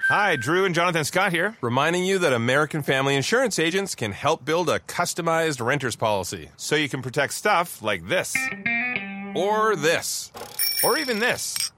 Hi, Drew and Jonathan Scott here, reminding you that American Family Insurance agents can help build a customized renter's policy so you can protect stuff like this, or this, or even this.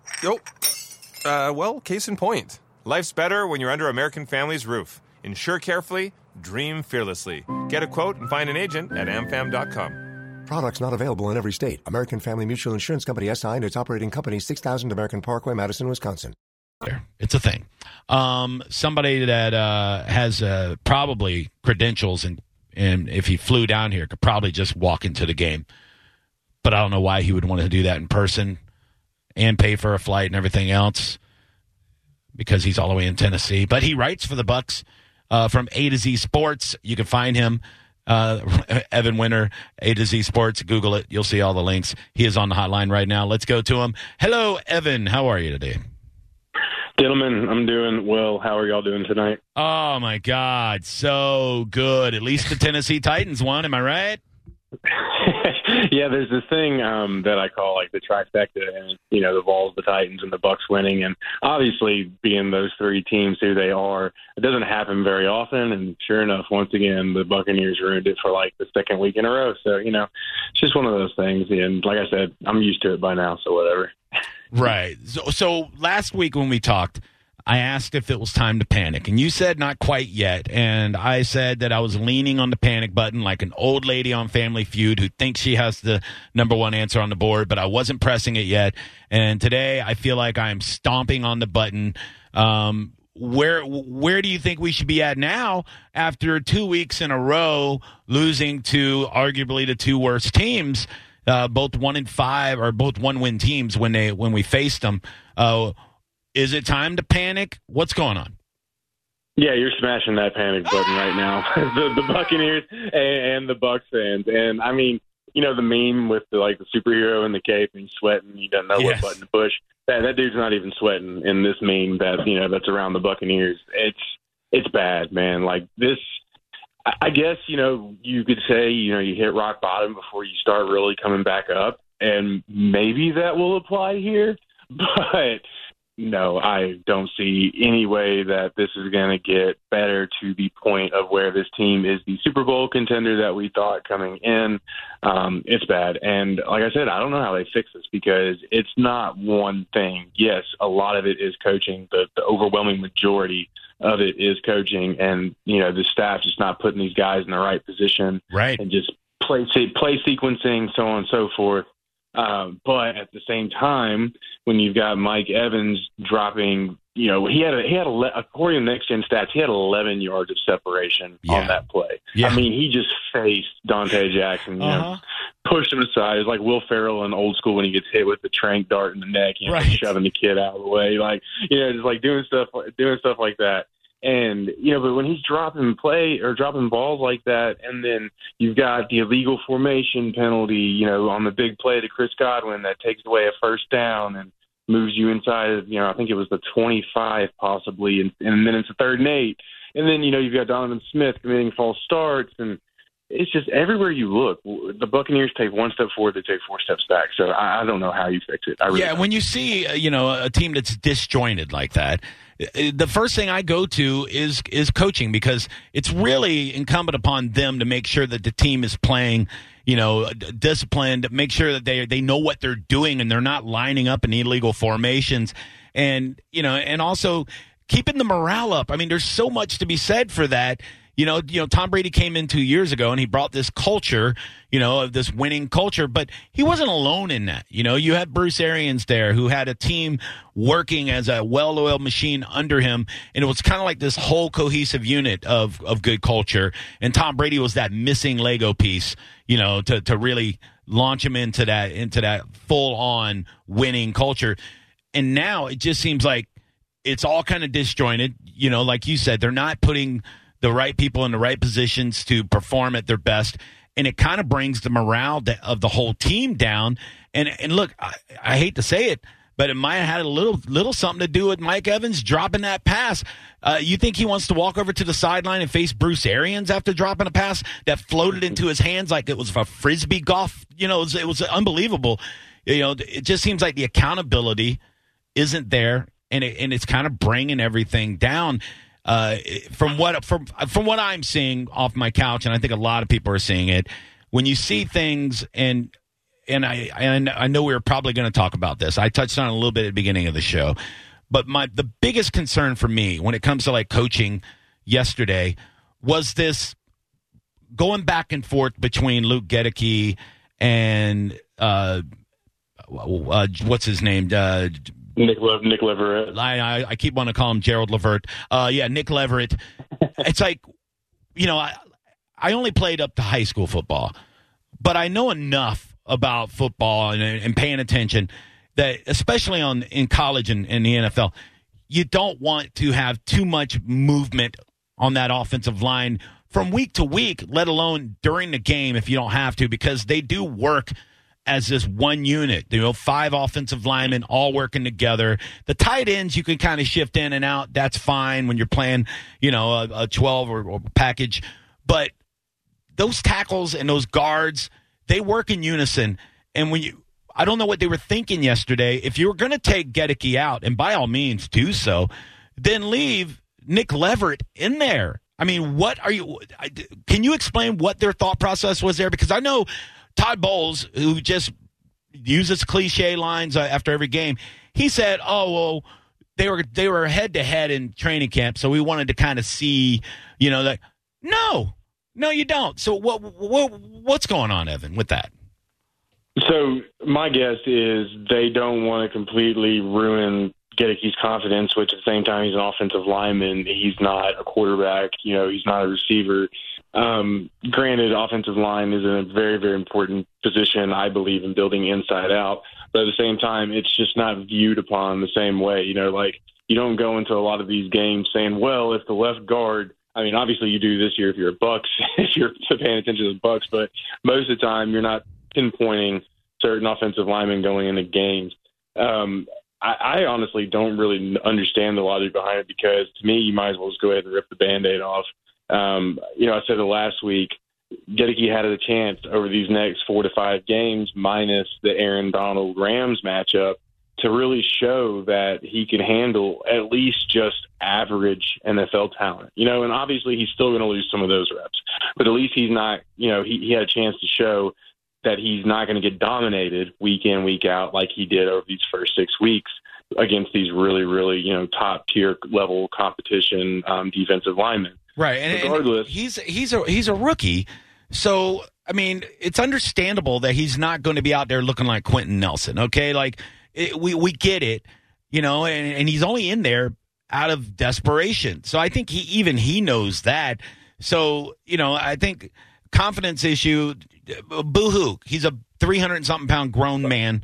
Well, case in point. Life's better when you're under American Family's roof. Insure carefully, dream fearlessly. Get a quote and find an agent at amfam.com. Products not available in every state. American Family Mutual Insurance Company SI and its operating company, 6000 American Parkway, Madison, Wisconsin. It's a thing. Somebody that has probably credentials and if he flew down here could probably just walk into the game. But I don't know why he would want to do that in person and pay for a flight and everything else because he's all the way in Tennessee. But he writes for the Bucks from A to Z Sports. You can find him. Evan Winter, A to Z Sports. Google it. You'll see all the links. He is on the hotline right now. Let's go to him. Hello, Evan. How are you today? Gentlemen, I'm doing well. How are y'all doing tonight? Oh, my God. So good. At least the Tennessee Titans won. Am I right? Yeah, there's this thing that I call like the trifecta, and the Vols, the Titans, and the Bucks winning. And obviously, being those three teams who they are, it doesn't happen very often. And sure enough, once again, the Buccaneers ruined it for like the second week in a row. So it's just one of those things. And like I said, I'm used to it by now, so whatever. Right. So last week when we talked, I asked if it was time to panic, and you said not quite yet, and I said that I was leaning on the panic button like an old lady on Family Feud who thinks she has the number one answer on the board, but I wasn't pressing it yet, and today I feel like I'm stomping on the button. Where do you think we should be at now after 2 weeks in a row losing to arguably the two worst teams, both 1-5 or both one-win teams when we faced them? Is it time to panic? What's going on? Yeah, you're smashing that panic button right now. the Buccaneers and the Bucks fans. And, I mean, the meme with the superhero in the cape and he's sweating, he doesn't know what button to push. That dude's not even sweating in this meme that's around the Buccaneers. It's bad, man. Like this, I guess, you could say, you hit rock bottom before you start really coming back up. And maybe that will apply here. But no, I don't see any way that this is going to get better to the point of where this team is the Super Bowl contender that we thought coming in. It's bad. And like I said, I don't know how they fix this because it's not one thing. Yes, a lot of it is coaching. The overwhelming majority of it is coaching. And, the staff just not putting these guys in the right position. Right. And just play sequencing, so on and so forth. But at the same time, when you've got Mike Evans dropping, he had according to Next Gen Stats, he had 11 yards of separation on that play. Yeah. I mean, he just faced Dante Jackson, pushed him aside. It's like Will Ferrell in Old School when he gets hit with the trank dart in the neck, shoving the kid out of the way, just like doing stuff like that. And, but when he's dropping balls like that, and then you've got the illegal formation penalty, on the big play to Chris Godwin that takes away a first down and moves you inside of, I think it was the 25 possibly, and then it's a 3rd and 8. And then, you've got Donovan Smith committing false starts, and it's just everywhere you look, the Buccaneers take one step forward, they take 4 steps back. So I don't know how you fix it. When you see, a team that's disjointed like that, the first thing I go to is coaching, because it's really incumbent upon them to make sure that the team is playing, disciplined, make sure that they know what they're doing and they're not lining up in illegal formations, and also keeping the morale up. I mean, there's so much to be said for that. Tom Brady came in 2 years ago and he brought this culture, of this winning culture, but he wasn't alone in that. You had Bruce Arians there who had a team working as a well-oiled machine under him, and it was kind of like this whole cohesive unit of good culture. And Tom Brady was that missing Lego piece, to really launch him into that full-on winning culture. And now it just seems like it's all kind of disjointed. Like you said, they're not putting the right people in the right positions to perform at their best, and it kind of brings the morale of the whole team down. And look, I hate to say it, but it might have had a little something to do with Mike Evans dropping that pass. You think he wants to walk over to the sideline and face Bruce Arians after dropping a pass that floated into his hands like it was a Frisbee golf? It was unbelievable. It just seems like the accountability isn't there. and it's kind of bringing everything down. From what I'm seeing off my couch, and I think a lot of people are seeing it, when you see things, and I know we were probably going to talk about this. I touched on it a little bit at the beginning of the show, but the biggest concern for me when it comes to like coaching yesterday was this going back and forth between Luke Goedeke and what's his name? Nick Leverett. I keep wanting to call him Gerald Levert. Nick Leverett. It's like, I only played up to high school football, but I know enough about football and paying attention that, especially in college and in the NFL, you don't want to have too much movement on that offensive line from week to week, let alone during the game if you don't have to, because they do work as this one unit. 5 offensive linemen all working together. The tight ends you can kind of shift in and out. That's fine when you're playing, a 12 or package. But those tackles and those guards, they work in unison. And I don't know what they were thinking yesterday. If you were going to take Goedeke out, and by all means do so, then leave Nick Leverett in there. I mean, can you explain what their thought process was there? Because I know Todd Bowles, who just uses cliche lines after every game, he said, they were head-to-head in training camp, so we wanted to kind of see, that. No, you don't. So what's going on, Evan, with that? So my guess is they don't want to completely ruin Goedeke's confidence, which at the same time he's an offensive lineman. He's not a quarterback. He's not a receiver. Granted, offensive line is a very, very important position, I believe, in building inside out. But at the same time, it's just not viewed upon the same way. You don't go into a lot of these games saying, well, if the left guard, obviously you do this year if you're a Bucs, if you're paying attention to the Bucs, but most of the time you're not pinpointing certain offensive linemen going into games. I honestly don't really understand the logic behind it, because to me, you might as well just go ahead and rip the Band-Aid off. I said it last week, Goedeke had a chance over these next 4 to 5 games, minus the Aaron Donald Rams matchup, to really show that he can handle at least just average NFL talent. And obviously he's still going to lose some of those reps, but at least he's not, he had a chance to show that he's not going to get dominated week in, week out like he did over these first 6 weeks against these really, really, top tier level competition defensive linemen. Right. And regardless, he's a rookie. So, it's understandable that he's not going to be out there looking like Quentin Nelson. Okay. We get it, and he's only in there out of desperation. So I think he knows that. So, I think confidence issue, boo-hoo. He's a 300-something pound grown man.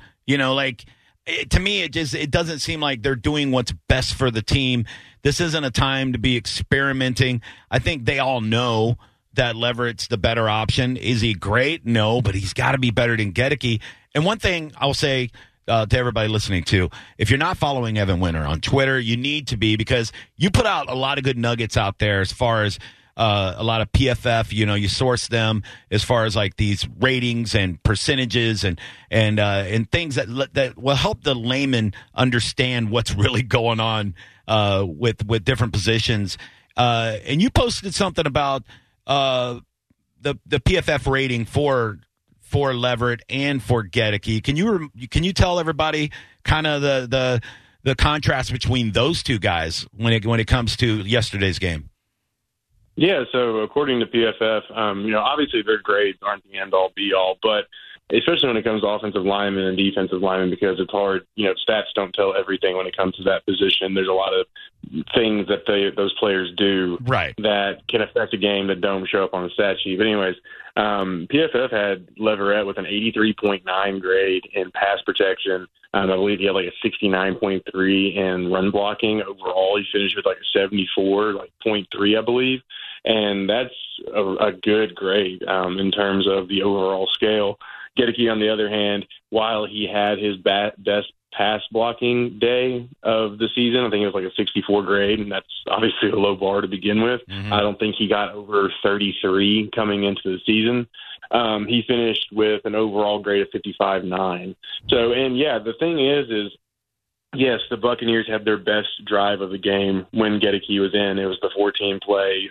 To me, it doesn't seem like they're doing what's best for the team. This isn't a time to be experimenting. I think they all know that Leverett's the better option. Is he great? No, but he's got to be better than Goedeke. And one thing I'll say to everybody listening to, if you're not following Evan Winter on Twitter, you need to be, because you put out a lot of good nuggets out there as far as a lot of PFF, you source them as far as like these ratings and percentages and things that will help the layman understand what's really going on with different positions. And you posted something about the PFF rating for Leverett and for Goedeke. Can you tell everybody kind of the contrast between those two guys when it comes to yesterday's game? Yeah, so according to PFF, obviously their grades aren't the end-all, be-all, but especially when it comes to offensive linemen and defensive linemen, because it's hard. Stats don't tell everything when it comes to that position. There's a lot of things that those players do that can affect a game that don't show up on the stat sheet. But anyways, PFF had Leverett with an 83.9 grade in pass protection. I believe he had like a 69.3 in run blocking. Overall, he finished with like a 74.3, I believe. And that's a good grade in terms of the overall scale. Goedeke, on the other hand, while he had his best pass blocking day of the season, I think it was like a 64 grade, and that's obviously a low bar to begin with. Mm-hmm. I don't think he got over 33 coming into the season. He finished with an overall grade of 55.9. So, and yeah, the thing is Yes, the Buccaneers had their best drive of the game when Gedeke was in. It was the 14-play,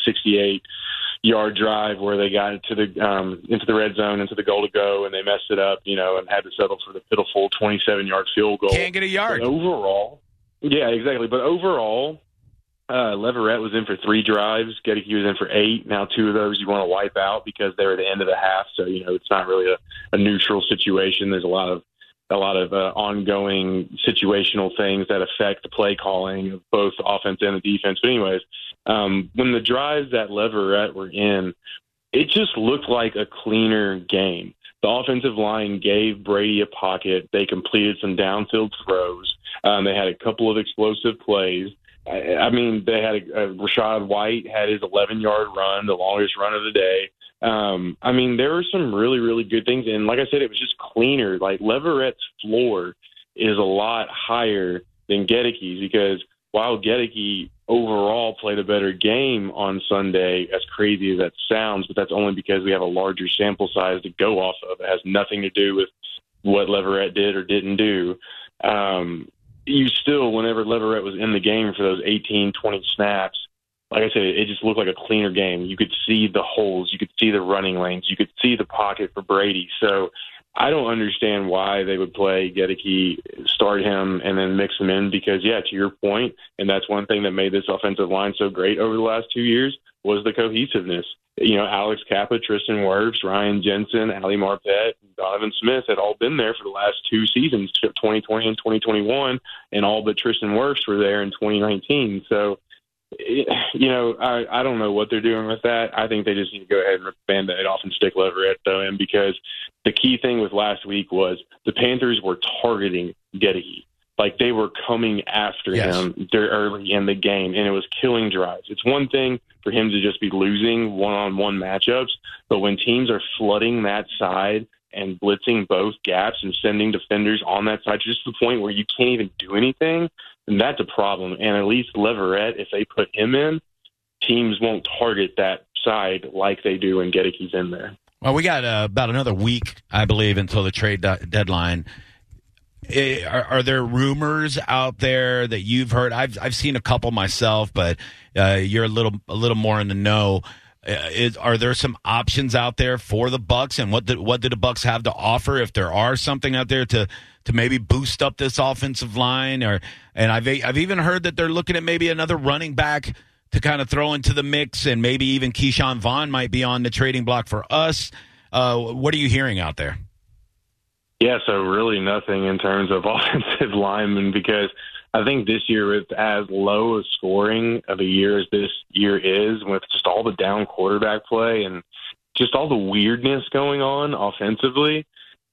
68-yard drive where they got into the red zone, into the goal to go, and they messed it up, and had to settle for the pitiful 27-yard field goal. Can't get a yard. But overall, yeah, exactly. But overall, Leverett was in for 3 drives. Gedeke was in for 8. Now 2 of those you want to wipe out because they're at the end of the half, so it's not really a neutral situation. There's a lot of ongoing situational things that affect the play calling of both the offense and the defense. But anyways, when the drives that Leverett were in, it just looked like a cleaner game. The offensive line gave Brady a pocket. They completed some downfield throws. They had a couple of explosive plays. I mean, they had Rachaad White had his 11-yard run, the longest run of the day. I mean, there were some really, really good things. And like I said, it was just cleaner. Like, Leverett's floor is a lot higher than Gedeke's because while Gedeke overall played a better game on Sunday, as crazy as that sounds, but that's only because we have a larger sample size to go off of. It has nothing to do with what Leverett did or didn't do. You still, whenever Leverett was in the game for those 18, 20 snaps, like I said, it just looked like a cleaner game. You could see the holes. You could see the running lanes. You could see the pocket for Brady. So I don't understand why they would play Gedeke, start him, and then mix him in because, yeah, to your point, and that's one thing that made this offensive line so great over the last 2 years, was the cohesiveness. Alex Kappa, Tristan Wirfs, Ryan Jensen, Ali Marpet, Donovan Smith had all been there for the last 2 seasons, 2020 and 2021, and all but Tristan Wirfs were there in 2019. So, I don't know what they're doing with that. I think they just need to go ahead and rip the Band-Aid off and stick Leverett, though, and because the key thing with last week was the Panthers were targeting Gedeke. Like, they were coming after him early in the game, and it was killing drives. It's one thing for him to just be losing one-on-one matchups, but when teams are flooding that side and blitzing both gaps and sending defenders on that side just to the point where you can't even do anything, then that's a problem. And at least Leverett, if they put him in, teams won't target that side like they do when Gedeke's in there. Well, we got about another week, I believe, until the trade deadline. Are there rumors out there that you've heard? I've seen a couple myself, but you're a little more in the know. Are there some options out there for the Bucs, and what do the Bucs have to offer if there are something out there to maybe boost up this offensive line? And I've even heard that they're looking at maybe another running back to kind of throw into the mix, and maybe even Keyshawn Vaughn might be on the trading block for us. What are you hearing out there? Yeah, so really nothing in terms of offensive linemen because I think this year is as low a scoring of a year as this year is with just all the down quarterback play and just all the weirdness going on offensively.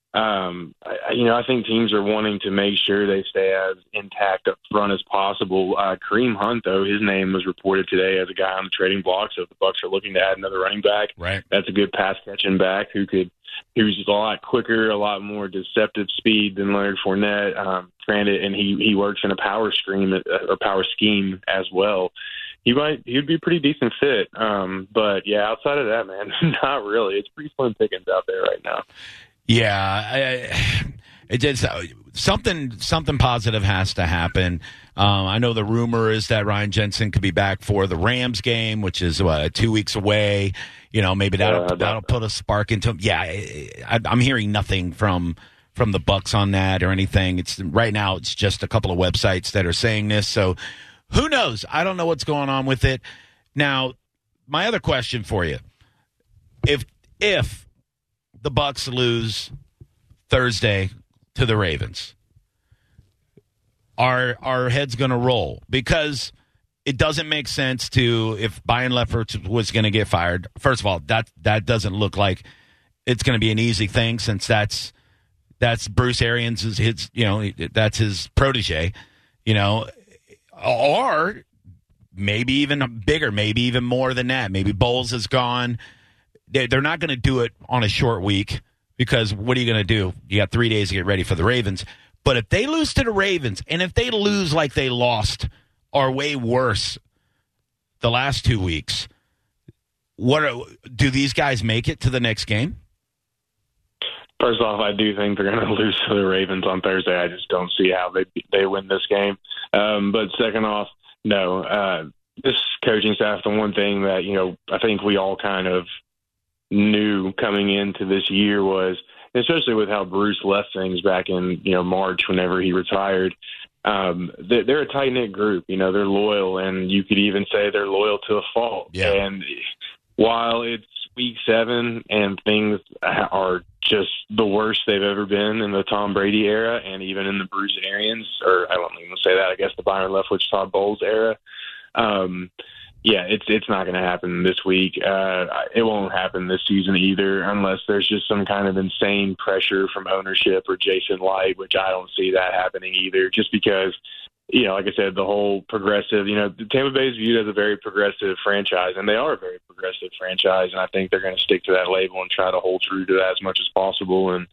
I think teams are wanting to make sure they stay as intact up front as possible. Kareem Hunt, though, his name was reported today as a guy on the trading block. So if the Bucs are looking to add another running back, right, that's a good pass catching back who's a lot quicker, a lot more deceptive speed than Leonard Fournette. Granted, and he works in a power scheme as well. He'd be a pretty decent fit. But yeah, outside of that, man, not really. It's pretty slim pickings out there right now. Yeah, it did. Something positive has to happen. I know the rumor is that Ryan Jensen could be back for the Rams game, which is 2 weeks away. Maybe that'll put a spark into him. Yeah, I'm hearing nothing from the Bucs on that or anything. Right now it's just a couple of websites that are saying this. So who knows? I don't know what's going on with it. Now, my other question for you: if the Bucs lose Thursday to the Ravens, are our heads going to roll? Because it doesn't make sense if Brian Leftwich was going to get fired. First of all, that doesn't look like it's going to be an easy thing since that's Bruce Arians that's his protege, or maybe even bigger, maybe even more than that. Maybe Bowles is gone. They're not going to do it on a short week because what are you going to do? You got 3 days to get ready for the Ravens. But if they lose to the Ravens, and if they lose like they lost or way worse the last 2 weeks, do these guys make it to the next game? First off, I do think they're going to lose to the Ravens on Thursday. I just don't see how they win this game. But second off, no. This coaching staff, the one thing that, I think we all kind of knew coming into this year was, especially with how Bruce left things back in, March whenever he retired, they're a tight-knit group. They're loyal, and you could even say they're loyal to a fault. Yeah. And while it's Week 7 and things are just the worst they've ever been in the Tom Brady era and even in the Bruce Arians, or I don't even say that, I guess the Byron Leftwich, Todd Bowles era, it's not going to happen this week. It won't happen this season either unless there's just some kind of insane pressure from ownership or Jason Light, which I don't see that happening either, just because, like I said, the whole progressive, Tampa Bay is viewed as a very progressive franchise, and they are a very progressive franchise, and I think they're going to stick to that label and try to hold true to that as much as possible. And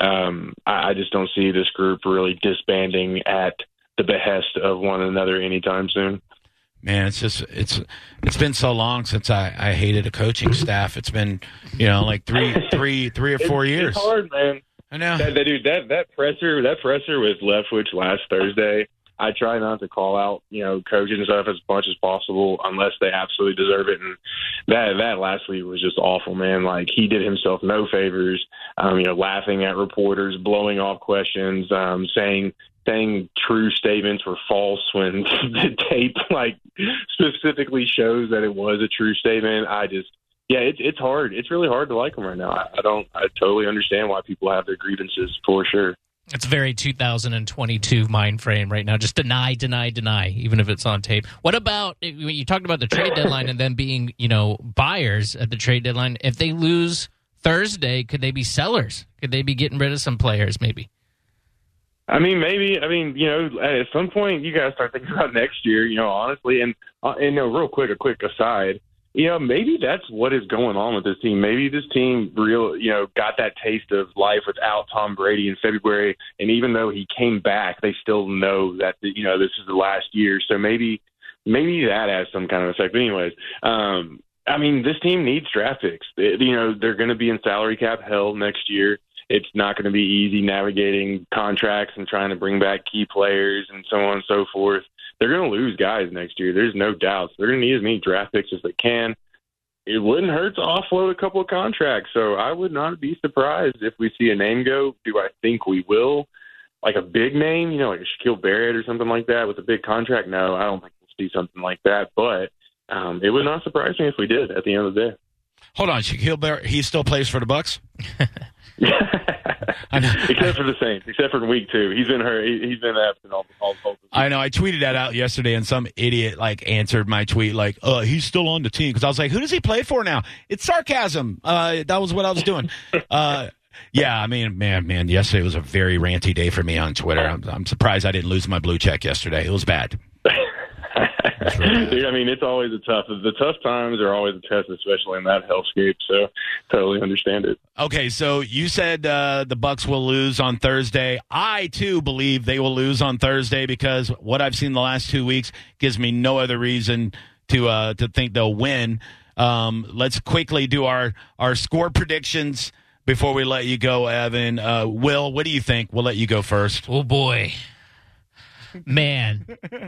I just don't see this group really disbanding at the behest of one another anytime soon. Man, it's been so long since I hated a coaching staff. It's been, like three or 4 years. It's hard, man. I know. That presser with Leftwich last Thursday, I try not to call out, coaches and stuff as much as possible unless they absolutely deserve it. And that last week was just awful, man. Like, he did himself no favors, laughing at reporters, blowing off questions, saying true statements were false when the tape specifically shows that it was a true statement. It's hard. It's really hard to like him right now. I totally understand why people have their grievances, for sure. It's a very 2022 mind frame right now. Just deny, even if it's on tape. What about, you talked about the trade deadline and them being, buyers at the trade deadline. If they lose Thursday, could they be sellers? Could they be getting rid of some players maybe? I mean, maybe. I mean, at some point you got to start thinking about next year, honestly. And real quick, a quick aside, maybe that's what is going on with this team. Maybe this team got that taste of life without Tom Brady in February. And even though he came back, they still know that, this is the last year. So maybe that has some kind of effect. But anyways, I mean, this team needs draft picks. They're going to be in salary cap hell next year. It's not going to be easy navigating contracts and trying to bring back key players and so on and so forth. They're going to lose guys next year. There's no doubt. They're going to need as many draft picks as they can. It wouldn't hurt to offload a couple of contracts. So I would not be surprised if we see a name go. Do I think we will? Like a big name, like a Shaquille Barrett or something like that with a big contract? No, I don't think we'll see something like that. But it would not surprise me if we did at the end of the day. Hold on, Shaquille Barrett, he still plays for the Bucs? Except for the Saints, except for week 2. He's been hurt. He's been absent all I know. I tweeted that out yesterday, and some idiot answered my tweet he's still on the team, because I was like, who does he play for now? It's sarcasm. That was what I was doing. Yeah, I mean, man, yesterday was a very ranty day for me on Twitter. I'm surprised I didn't lose my blue check yesterday. It was bad. I mean, it's always the tough times are always a test, especially in that hellscape. So totally understand it. Okay, so you said the Bucs will lose on Thursday. I too believe they will lose on Thursday, because what I've seen the last 2 weeks gives me no other reason to think they'll win. Let's quickly do our score predictions before we let you go, Evan. Will, what do you think? We'll let you go first. Oh boy. Man,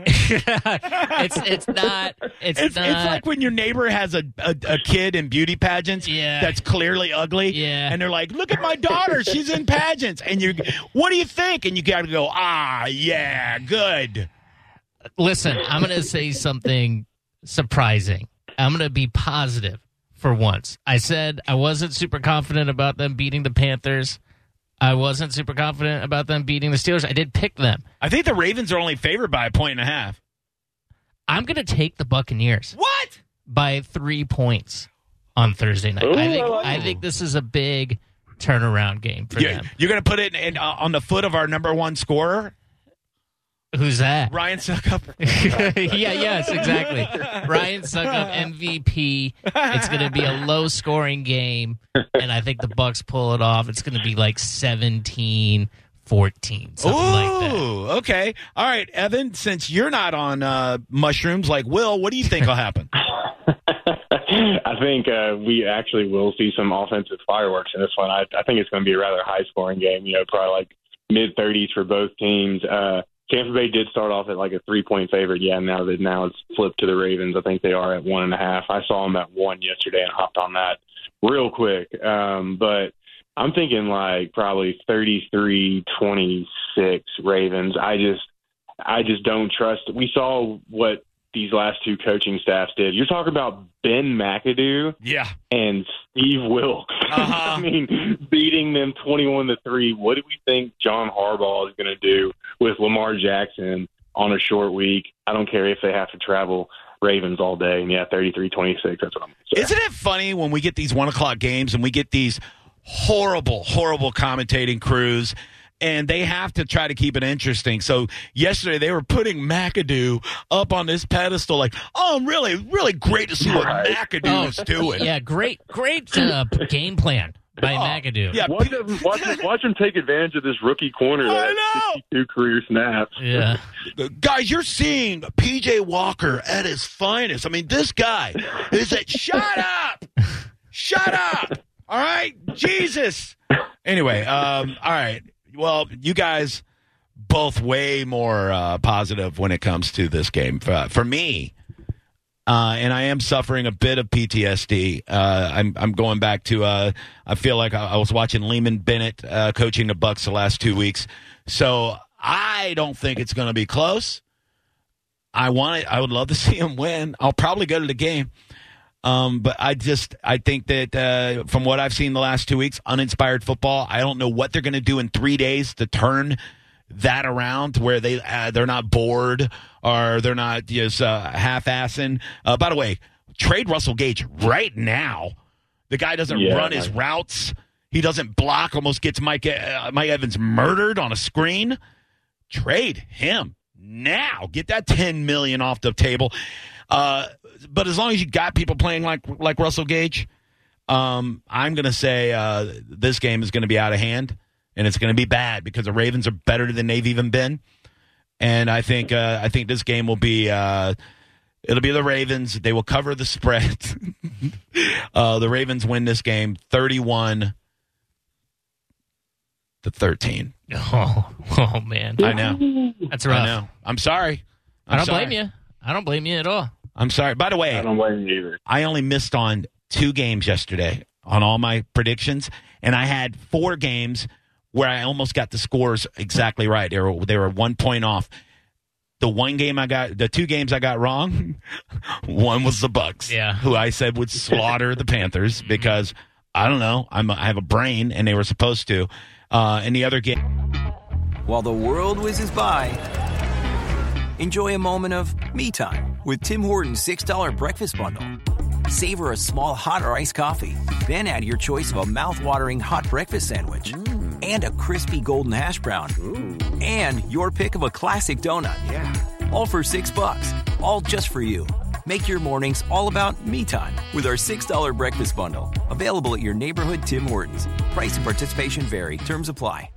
it's not. It's like when your neighbor has a kid in beauty pageants that's clearly ugly, and they're like, "Look at my daughter, she's in pageants," and what do you think? And you got to go, good. Listen, I'm going to say something surprising. I'm going to be positive for once. I said I wasn't super confident about them beating the Panthers. I wasn't super confident about them beating the Steelers. I did pick them. I think the Ravens are only favored by 1.5. I'm going to take the Buccaneers. What? By 3 points on Thursday night. Ooh, I think this is a big turnaround game for them. You're going to put it on the foot of our number one scorer? Who's that? Ryan Suckup. Yes, exactly. Ryan Suckup, MVP. It's going to be a low-scoring game, and I think the Bucs pull it off. It's going to be like 17-14, something like that. Ooh, okay. All right, Evan, since you're not on mushrooms like Will, what do you think will happen? I think we actually will see some offensive fireworks in this one. I think it's going to be a rather high-scoring game, probably like mid-30s for both teams. Tampa Bay did start off at like a 3-point favorite. Yeah, now it's flipped to the Ravens. I think they are at 1.5. I saw them at 1 yesterday and hopped on that real quick. But I'm thinking like probably 33-26 Ravens. I just don't trust. We saw what these last two coaching staffs did. You're talking about Ben McAdoo and Steve Wilks. I mean, beating them 21-3. What do we think John Harbaugh is going to do with Lamar Jackson on a short week? I don't care if they have to travel. Ravens all day. And 33-26. That's what I'm going to say. Isn't it funny when we get these 1 o'clock games and we get these horrible commentating crews, and they have to try to keep it interesting. So yesterday they were putting McAdoo up on this pedestal like, really, really great to see what McAdoo is doing. Yeah, great game plan by McAdoo. Yeah, watch him take advantage of this rookie corner that 62 career snaps. Yeah. Guys, you're seeing P.J. Walker at his finest. I mean, this guy is at shut up. Shut up. All right? Jesus. Anyway, all right. Well, you guys both way more positive when it comes to this game. For me, and I am suffering a bit of PTSD. I'm going back to I feel like I was watching Lehman Bennett coaching the Bucs the last 2 weeks. So I don't think it's going to be close. I would love to see him win. I'll probably go to the game. But I think that from what I've seen the last 2 weeks, uninspired football, I don't know what they're going to do in 3 days to turn that around to where they're not bored or they're not just half-assing. By the way, trade Russell Gage right now. The guy doesn't run his routes. He doesn't block, almost gets Mike Evans murdered on a screen. Trade him now. Get that $10 million off the table. But as long as you got people playing like Russell Gage, I'm going to say this game is going to be out of hand, and it's going to be bad because the Ravens are better than they've even been. And I think this game will be it'll be the Ravens. They will cover the spread. The Ravens win this game 31-13. Oh man, I know that's rough. I know. I'm sorry. I don't blame you. I don't blame you at all. I'm sorry. By the way, I don't blame you either. I only missed on 2 games yesterday on all my predictions, and I had 4 games where I almost got the scores exactly right. They were 1 point off. The 2 games I got wrong, one was the Bucs, who I said would slaughter the Panthers because, I don't know, I have a brain, and they were supposed to. And the other game. While the world whizzes by, enjoy a moment of me time with Tim Hortons $6 breakfast bundle. Savor a small hot or iced coffee, then add your choice of a mouth-watering hot breakfast sandwich and a crispy golden hash brown and your pick of a classic donut. Yeah. All for $6, all just for you. Make your mornings all about me time with our $6 breakfast bundle. Available at your neighborhood Tim Hortons. Price and participation vary. Terms apply.